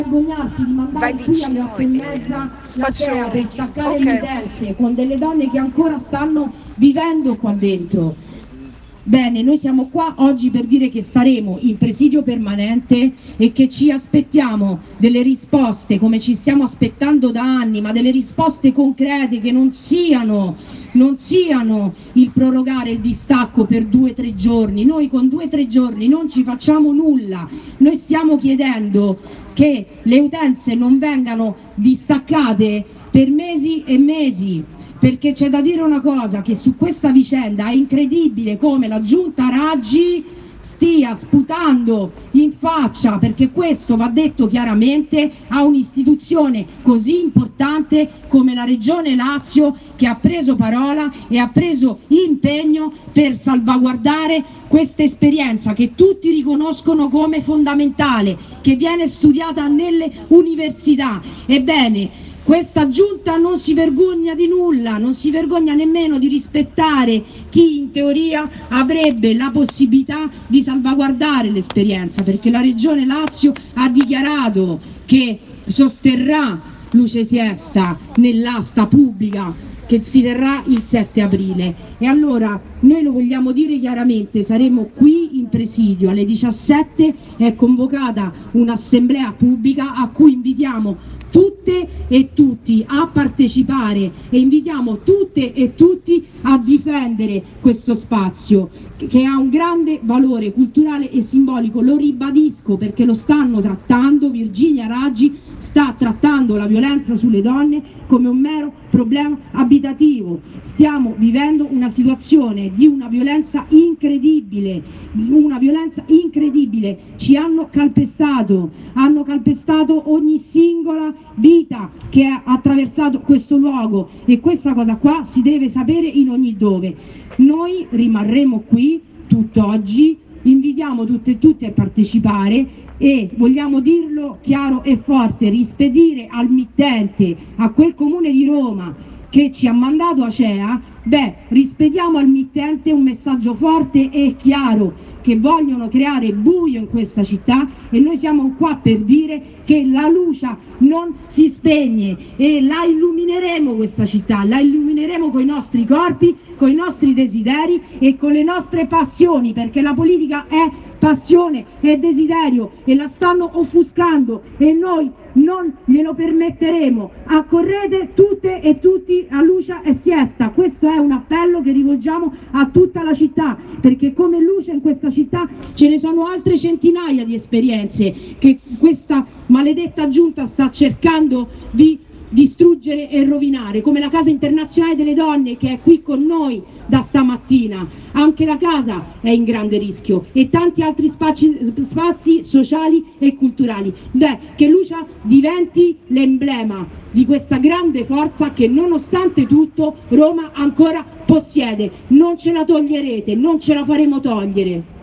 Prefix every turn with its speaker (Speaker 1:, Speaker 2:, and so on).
Speaker 1: vergognarsi di mandare qui alle 8:30 la sera per staccare le utenze con delle donne che ancora stanno vivendo qua dentro. Bene, noi siamo qua oggi per dire che staremo in presidio permanente e che ci aspettiamo delle risposte, come ci stiamo aspettando da anni, ma delle risposte concrete che non siano il prorogare il distacco per 2 o 3 giorni. Noi con 2 o 3 giorni non ci facciamo nulla. Noi stiamo chiedendo che le utenze non vengano distaccate per mesi e mesi, perché c'è da dire una cosa, che su questa vicenda è incredibile come la giunta Raggi stia sputando in faccia, perché questo va detto chiaramente, a un'istituzione così importante come la Regione Lazio, che ha preso parola e ha preso impegno per salvaguardare questa esperienza che tutti riconoscono come fondamentale, che viene studiata nelle università. Ebbene, questa giunta non si vergogna di nulla, non si vergogna nemmeno di rispettare chi in teoria avrebbe la possibilità di salvaguardare l'esperienza, perché la Regione Lazio ha dichiarato che sosterrà Luce Siesta nell'asta pubblica che si terrà il 7 aprile. E allora noi lo vogliamo dire chiaramente, saremo qui in presidio alle 17, è convocata un'assemblea pubblica a cui invitiamo tutte e tutti a partecipare e invitiamo tutte e tutti a difendere questo spazio che ha un grande valore culturale e simbolico. Lo ribadisco perché lo stanno trattando, Virginia Raggi sta trattando la violenza sulle donne come un mero problema abitativo. Stiamo vivendo una situazione di una violenza incredibile, ci hanno calpestato ogni singola vita che ha attraversato questo luogo, e questa cosa qua si deve sapere in ogni dove. Noi rimarremo qui tutt'oggi, invitiamo tutte e tutti a partecipare e vogliamo dirlo chiaro e forte: rispedire al mittente, a quel comune di Roma che ci ha mandato Acea, rispediamo al mittente un messaggio forte e chiaro, che vogliono creare buio in questa città, e noi siamo qua per dire che la luce non si spegne e la illumineremo questa città, la illumineremo con i nostri corpi, con i nostri desideri e con le nostre passioni, perché la politica è passione e desiderio e la stanno offuscando e noi non glielo permetteremo. Accorrete tutte e tutti a Luce e Siesta, questo è un appello che rivolgiamo a tutta la città, perché come Luce in questa città ce ne sono altre centinaia di esperienze che questa maledetta giunta sta cercando di distruggere e rovinare, come la Casa Internazionale delle Donne che è qui con noi da stamattina. Anche la casa è in grande rischio e tanti altri spazi sociali e culturali. Che Luce diventi l'emblema di questa grande forza che nonostante tutto Roma ancora possiede. Non ce la toglierete, non ce la faremo togliere.